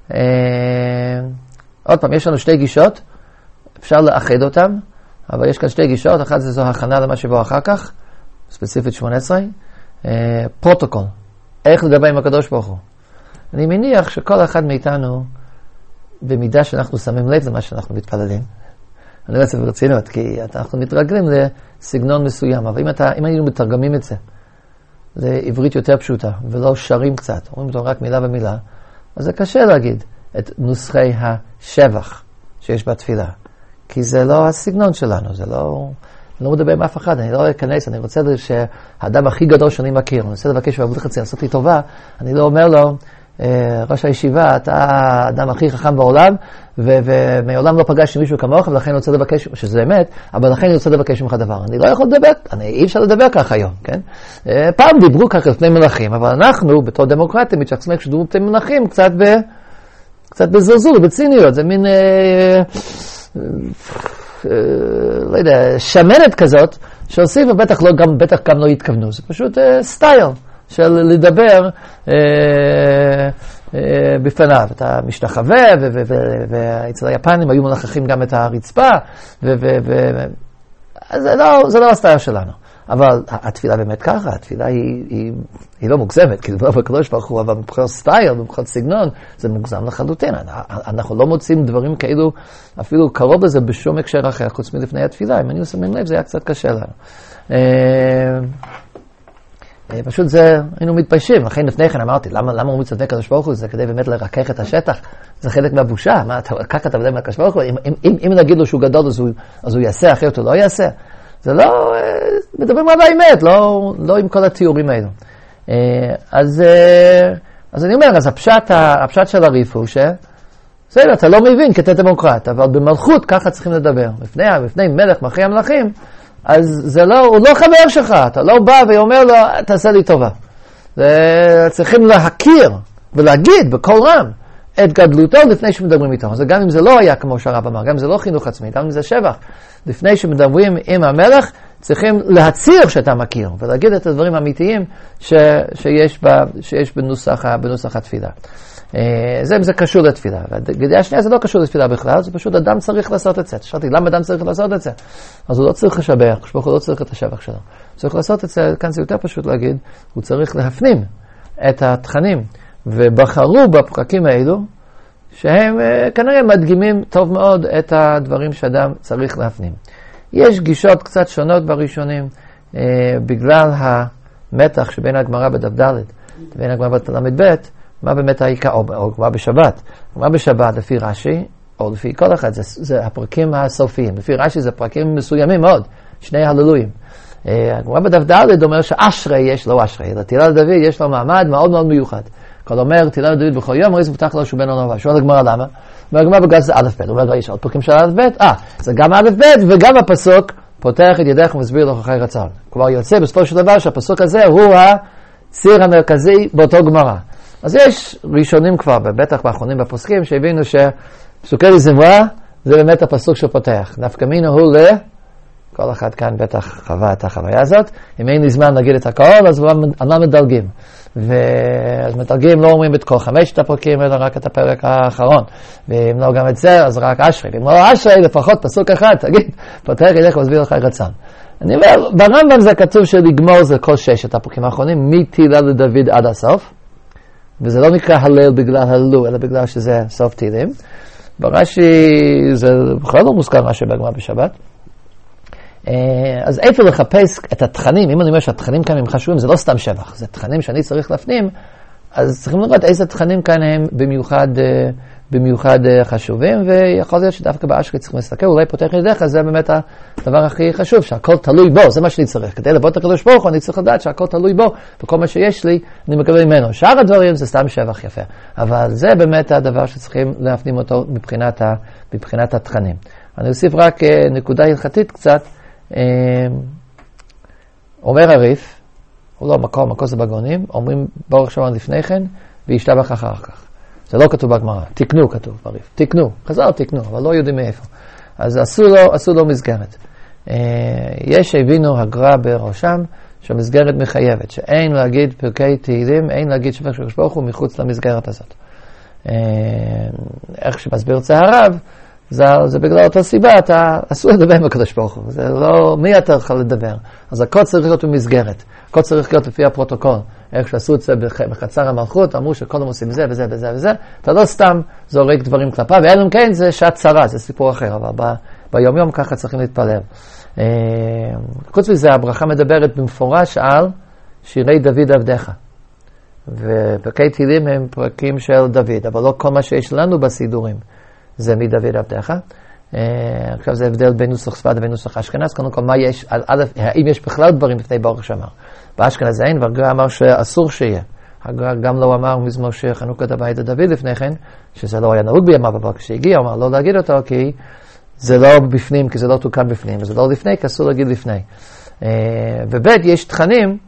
עוד פעם, יש לנו שתי גישות, אפשר לאחד אותם, אבל יש כאן שתי גישות, אחת זה זו הכנה למה שבוא אחר כך, ספציפית שמונה עשרה, פרוטוקול, איך לדבר עם הקדוש ברוך הוא. אני מניח שכל אחד מאיתנו, במידה שאנחנו שמים לב למה שאנחנו מתפללים, אני לא רוצה ברצינות, כי אנחנו מתרגלים לסגנון מסוים, אבל אם, אתה, אם היינו מתרגמים את זה לעברית יותר פשוטה, ולא שרים קצת, אומרים אותו רק מילה ומילה, אז זה קשה להגיד את נוסחי השבח שיש בתפילה. כי זה לא הסגנון שלנו, זה לא... אני לא מדבר עם אף אחד, אני לא אכנס, אני רוצה שהאדם הכי גדול שאני מכיר, אני רוצה לבקש ועבוד חצי, לעשות לי טובה, אני לא אומר לו, ראש הישיבה, אתה האדם הכי חכם בעולם, ומעולם לא פגש עם מישהו כמוך, ולכן אני רוצה לבקש, שזה אמת, אבל לכן אני רוצה לבקש ממך דבר. אני לא יכול לדבר, אני, אי אפשר לדבר ככה היום, כן? פעם דיברו ככה לפני מלכים, אבל אנחנו, בתור דמוקרטים, מתשכסמים כשדיברו לפני מלכים, קצת ב... קצת בזלזול, בציניות, זה מין... לא יודע, שמנת כזאת, שעושים ובטח לא, גם, בטח גם לא יתכוונו. זה פשוט סטייל של לדבר בפניו. אתה משתחווה, ואצל היפנים היו מלחכים גם את הרצפה, זה לא הסטייל שלנו. אבל התפילה באמת ככה, התפילה היא, היא, היא לא מוגזמת, כי זה לא בקדוש ברוך הוא, אבל מבחינת סטייל, מבחינת סגנון, זה מוגזם לחלוטין. אנחנו לא מוצאים דברים כאלו, אפילו קרוב לזה בשום הקשר אחר, חוץ מלפני התפילה. אם היינו שמים לב, זה היה קצת קשה לנו. פשוט זה, היינו מתביישים. לכן לפני כן אמרתי, למה, למה הוא מצטווה קדוש ברוך הוא? זה כדי באמת לרכך את השטח. זה חלק מהבושה. מה, ככה אתה מדבר מהקדוש ברוך הוא? אם, אם, אם, אם נגיד לו שהוא גדול, אז הוא, אז הוא יעשה, אחרת הוא לא יעשה. זה לא, מדברים על האמת, לא, לא עם כל התיאורים האלו. אז, אז אני אומר, אז הפשט, הפשט של הריף הוא ש... בסדר, אתה לא מבין כי אתה דמוקרט, אבל במלכות ככה צריכים לדבר. בפני, בפני מלך, מכריע המלכים, אז זה לא, הוא לא חבר שלך, אתה לא בא ואומר לו, תעשה לי טובה. זה, צריכים להכיר ולהגיד בכל רם את גדלותו לפני שמדברים איתו. זה גם אם זה לא היה כמו שהרב אמר, גם אם זה לא חינוך עצמי, גם אם זה שבח. לפני שמדברים עם המלך, צריכים להצהיר שאתה מכיר, ולהגיד את הדברים האמיתיים ש, שיש, ב, שיש בנוסח, בנוסח התפילה. זה, זה קשור לתפילה. והגדיה השנייה זה לא קשור לתפילה בכלל, זה פשוט אדם צריך לעשות את זה. שאלתי, למה אדם צריך לעשות את זה? אז הוא לא צריך לשבח, הוא לא צריך את השבח שלו. הוא צריך לעשות את זה, כאן זה יותר פשוט להגיד, הוא צריך להפנים את התכנים. ובחרו בפרקים האלו, שהם כנראה מדגימים טוב מאוד את הדברים שאדם צריך להפנים. יש גישות קצת שונות בראשונים, אה, בגלל המתח שבין הגמרא בדף ד' ובין הגמרא בל"ב, מה באמת העיקר, או, או גמרא בשבת. גמרא בשבת לפי רש"י, או לפי כל אחד, זה, זה הפרקים הסופיים. לפי רש"י זה פרקים מסוימים מאוד, שני הללויים. אה, הגמרא בדף ד' אומר שאשרי יש לו אשרי, לתהילה לדוד יש לו מעמד מאוד מאוד מיוחד. כל אומר, תהילה לדוד בכל יום, הרי זה מובטח לו שהוא בן עולם. שואל הגמרא למה? והגמרא בגלל זה א' ב', הוא אומר, יש עוד פרקים של א' ב', אה, זה גם א' ב' וגם הפסוק, פותח את ידך ומסביר לך אחרי רצון. כלומר, יוצא בסופו של דבר שהפסוק הזה הוא ציר המרכזי באותו גמרא. אז יש ראשונים כבר, בטח באחרונים בפוסקים, שהבינו שפסוקי זמרה זה באמת הפסוק שפותח. נפקא מינה הוא ל... כל אחד כאן בטח חווה את החוויה הזאת. אם אין לי זמן להגיד את הכל, אז על מה מדלגים? ואז מדלגים לא אומרים את כל חמשת הפרקים, אלא רק את הפרק האחרון. ואם לא גם את זה, אז רק אשרי. ואם לא אשרי, לפחות פסוק אחד, תגיד, פותח ילך ומסביר לך רצון. אני אומר, ברמב"ם זה כתוב שלגמור זה כל ששת הפרקים האחרונים, מתהילה לדוד עד הסוף. וזה לא נקרא הלל בגלל הללו, אלא בגלל שזה סוף תהילים. ברש"י זה בכלל לא מוזכר מה שבגמרא בשבת. אז איפה לחפש את התכנים, אם אני אומר שהתכנים כאן הם חשובים, זה לא סתם שבח, זה תכנים שאני צריך להפנים, אז צריכים לראות איזה תכנים כאן הם במיוחד, במיוחד חשובים, ויכול להיות שדווקא באשרי צריכים להסתכל, אולי פותח ידך, זה באמת הדבר הכי חשוב, שהכל תלוי בו, זה מה שאני צריך. כדי לבוא את הקדוש ברוך הוא, אני צריך לדעת שהכל תלוי בו, וכל מה שיש לי, אני מקבל ממנו. שאר הדברים זה סתם שבח יפה, אבל זה באמת הדבר שצריכים להפנים אותו מבחינת, ה, מבחינת התכנים. אני אוסיף רק נקודה הלכתית קצת, אומר הריף, הוא לא מקור, מקור זה בגאונים, אומרים ברוך שמן לפני כן, וישתבח אחר כך. זה לא כתוב בגמרא, תקנו כתוב בריף, תקנו, חזר תקנו, אבל לא יודעים מאיפה. אז עשו לו, עשו לו מסגרת. יש שהבינו הגר"א בראשם, שהמסגרת מחייבת, שאין להגיד פרקי תהילים, אין להגיד שבח של הקדוש ברוך הוא מחוץ למסגרת הזאת. איך שמסביר את זה הרב, זה, זה בגלל אותה סיבה, אתה אסור לדבר עם הקדוש ברוך הוא, זה לא, מי אתה יכול לדבר? אז הכל צריך להיות במסגרת, הכל צריך להיות לפי הפרוטוקול, איך שעשו את זה בחצר המלכות, אמרו שכל הם עושים זה וזה וזה וזה, אתה לא סתם זורק דברים כלפיו, ואלם כן זה שעת צרה, זה סיפור אחר, אבל ב, ביום יום ככה צריכים להתפלל. חוץ מזה, הברכה מדברת במפורש על שירי דוד עבדיך, ופרקי תהילים הם פרקים של דוד, אבל לא כל מה שיש לנו בסידורים. זה מדוד עבדיך. עכשיו זה הבדל בין נוסח ספרד ובין נוסח אשכנז. קודם כל, מה יש, האם יש בכלל דברים לפני ברוך שאמר? באשכנז אין, והגר"א אמר שאסור שיהיה. הגר"א גם לא אמר מזמור שחנוכת הבית לדוד לפני כן, שזה לא היה נהוג בימיו, אבל כשהגיע, אמר לא להגיד אותו, כי זה לא בפנים, כי זה לא תוקן בפנים, זה לא לפני, כי אסור להגיד לפני. ובית, יש תכנים,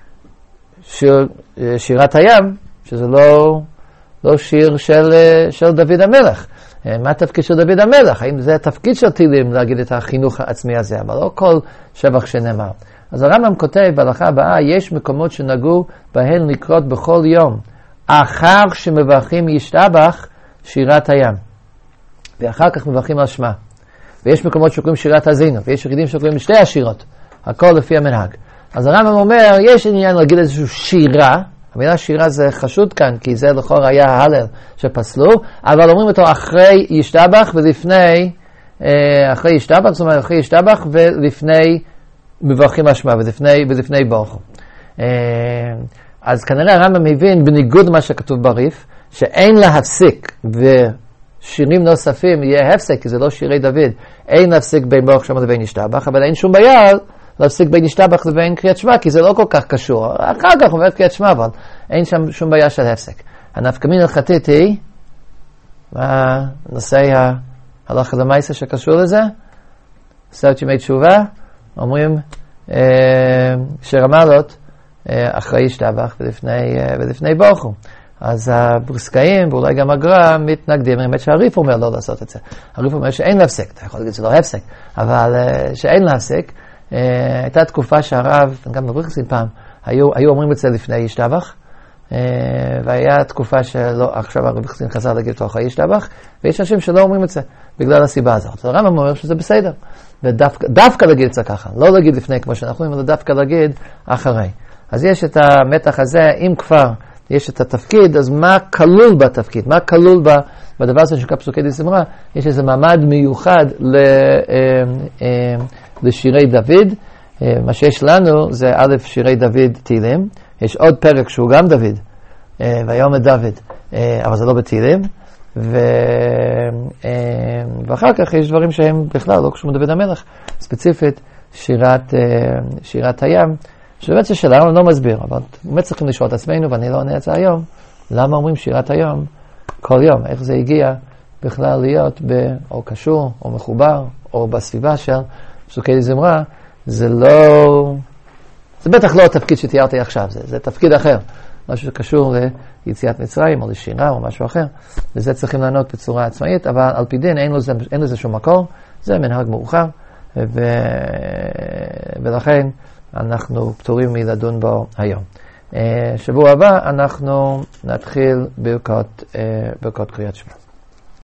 שירת הים, שזה לא, לא שיר של, של דוד המלך. מה התפקיד של דוד המלך? האם זה התפקיד של תהילים להגיד את החינוך העצמי הזה? אבל לא כל שבח שנאמר. אז הרמב"ם כותב בהלכה הבאה, יש מקומות שנגעו בהן לקרות בכל יום, אחר שמברכים ישתבח שירת הים. ואחר כך מברכים על שמה. ויש מקומות שקוראים שירת הזינו, ויש יחידים שקוראים שתי השירות. הכל לפי המנהג. אז הרמב"ם אומר, יש עניין להגיד איזושהי שירה, המילה שירה זה חשוד כאן, כי זה לכאורה היה ההלל שפסלו, אבל אומרים אותו אחרי ישתבח ולפני, אחרי ישתבח, זאת אומרת אחרי ישתבח ולפני מברכים השמה, ולפני, ולפני ברוך הוא. אז כנראה הרמב"ם מבין, בניגוד למה שכתוב בריף, שאין להפסיק, ושירים נוספים יהיה הפסק, כי זה לא שירי דוד, אין להפסיק בין ברוך שמה לבין ישתבח, אבל אין שום בעיה, להפסיק בין ישתבח לבין קריאת שמע, כי זה לא כל כך קשור. אחר כך אומרת קריאת שמע, אבל אין שם שום בעיה של הפסק. הנפקא מינה הלכתית היא, מה נושא ההלכה למעשה שקשור לזה? עשרת ימי תשובה, אומרים שרמלות אחרי ישתבח ולפני, ולפני ברוך הוא. אז הבריסקאים, ואולי גם הגר"א, מתנגדים, האמת שהריף אומר לא לעשות את זה. הריף אומר שאין להפסק, אתה יכול להגיד שזה לא הפסק, אבל שאין להפסק, Uh, הייתה תקופה שהרב, גם בבריכסין פעם, היו, היו אומרים את זה לפני ישתבח, uh, והיה תקופה שלא, עכשיו הרביכסין חזר להגיד אותו אחרי ישתבח, ויש אנשים שלא אומרים את זה בגלל הסיבה הזאת. הרמב"ם אומר שזה בסדר, ודווקא להגיד את זה ככה, לא להגיד לפני כמו שאנחנו אומרים, אלא דווקא להגיד אחרי. אז יש את המתח הזה, אם כבר יש את התפקיד, אז מה כלול בתפקיד? מה כלול בדבר הזה שנקרא פסוקי דזמרה? יש איזה מעמד מיוחד ל... לשירי דוד. מה שיש לנו זה א' שירי דוד תהילים, יש עוד פרק שהוא גם דוד, ויאמר דוד, אבל זה לא בתהילים, ו... ואחר כך יש דברים שהם בכלל לא קשורים לדוד המלך, ספציפית שירת, שירת הים, שבאמת זה שאלה, אני לא מסביר, אבל באמת צריכים לשאול את עצמנו, ואני לא עונה את זה היום, למה אומרים שירת היום כל יום, איך זה הגיע בכלל להיות ב... או קשור, או מחובר, או בסביבה של פסוקי זמרה, זה לא, זה זה בטח לא התפקיד שתיארתי עכשיו, זה, זה תפקיד אחר. משהו שקשור ליציאת מצרים או לשירה או משהו אחר. וזה צריכים לענות בצורה עצמאית, אבל על פי דין אין לזה, אין לזה שום מקור. זה מנהג מאוחר, ו... ולכן אנחנו פטורים מלדון בו היום. שבוע הבא אנחנו נתחיל ברכות, ברכות קריאת שמע.